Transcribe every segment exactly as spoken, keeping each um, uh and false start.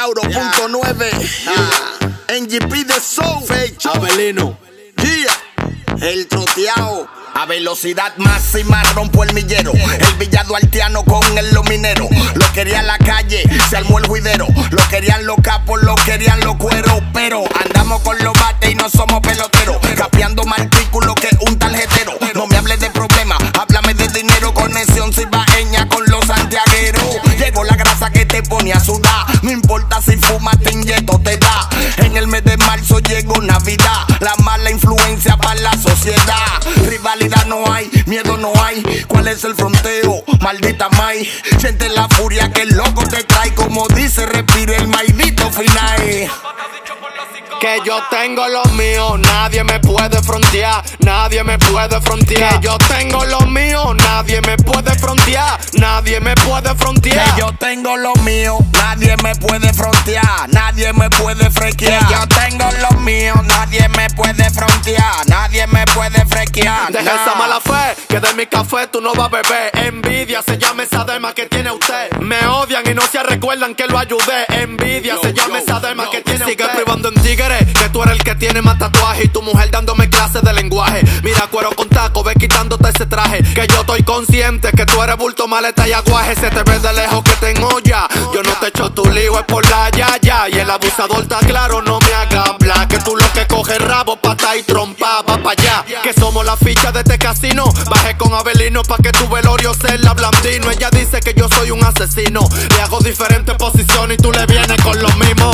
Tauro punto nueve, yeah. N G P de Soul, Fecho, Abelino, yeah. El troteado a velocidad máxima rompo el millero. El villaduartiano con el lominero. Lo querían la calle, se armó el juidero. Lo querían los capos, lo querían los cueros. Pero andamos con los bates y no somos peloteros. Capeando más artículos que un tarjetero. No me hables de problemas, háblame de dinero. Conexión cibaeña con los santiagueros. Llegó la grasa que te pone a sudar. No importa si fumas, te inyecto, te da. En el mes de marzo llegó Navidad. La mala influencia para la sociedad. Rivalidad no hay, miedo no hay. ¿Cuál es el fronteo? Maldita May. Siente la furia que el loco te trae. Como dice, respire el maldito final. que yo tengo lo mío, nadie me puede frontear, nadie me puede frontear. Que yo tengo lo mío, nadie me puede frontear, nadie me puede frontear. Que yo tengo lo mío, nadie me puede frontear, nadie me puede frequear. Que yo tengo lo mío, nadie me puede frontear, nadie me puede frequear. Deja esa mala fe, que de mi café tú no vas a beber. Envidia se llama esa dema que tiene usted. Me odian y no se recuerdan que lo ayudé. Envidia se llama esa dema que tiene usted. Sigue privando en tigre, que tú eres el que tiene más tatuajes. Y tu mujer dándome clases de lenguaje. Mira cuero con taco, ve quitándote ese traje. Que yo estoy consciente que tú eres bulto, maleta y aguaje. Se te ve de lejos que tengo ya. Yo no te echo tu lío, es por la ya ya. Y el abusador está claro, no me haga hablar. Que tú lo que coges rabo, pata y trompa, va pa' allá. Que somos la ficha de este casino. Bajé con Abelino pa' que tu velorio sea la blandino. Ella dice que yo soy un asesino. Le hago diferentes posiciones y tú le vienes con lo mismo.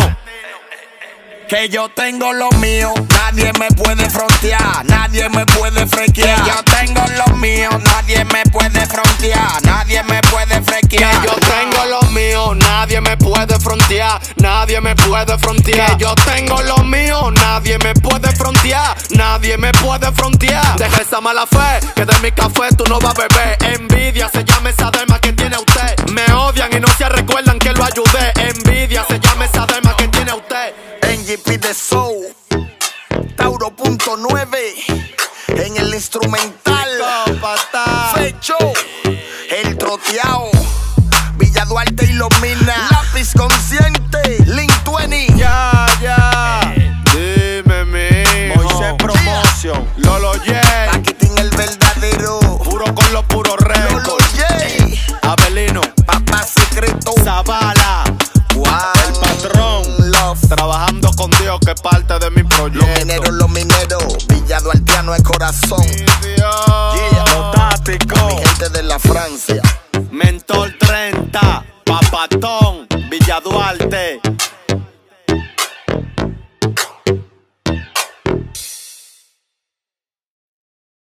Que yo tengo lo mío, nadie me puede frontear, nadie me puede frequear. Que yo tengo lo mío, nadie me puede frontear, nadie me puede frequear. Que yo tengo lo mío, nadie me puede frontear, nadie me puede frontear. Que yo tengo lo mío, nadie me puede frontear, nadie me puede frontear. Deja esa mala fe, que de mi café tú no vas a beber. Envidia se llama esa dema que tiene usted. Me odian y no se recuerdan que lo ayudé. Envidia se llama esa dema que tiene usted. N G P de Soul, Tauro punto nueve, en el instrumental, Fecho, el troteado, Villa Duarte y los Minas, Lápiz Consciente, Link veinte. Ya, ya, dime mi Moisés Promotion, yeah. Lolo J, aquí tiene el verdadero, puro con los puros récords. Lolo J, Abelino, Papá Secreto, Zavala, wow, el patrón, Love, trabajando con Dios que es parte de mi proyecto. los mineros, los mineros, Villa Duartiano es corazón. Mi Dios, Yeah. los táticos, Mi gente de la Francia. Mentor treinta, Papatón, Villa Duarte.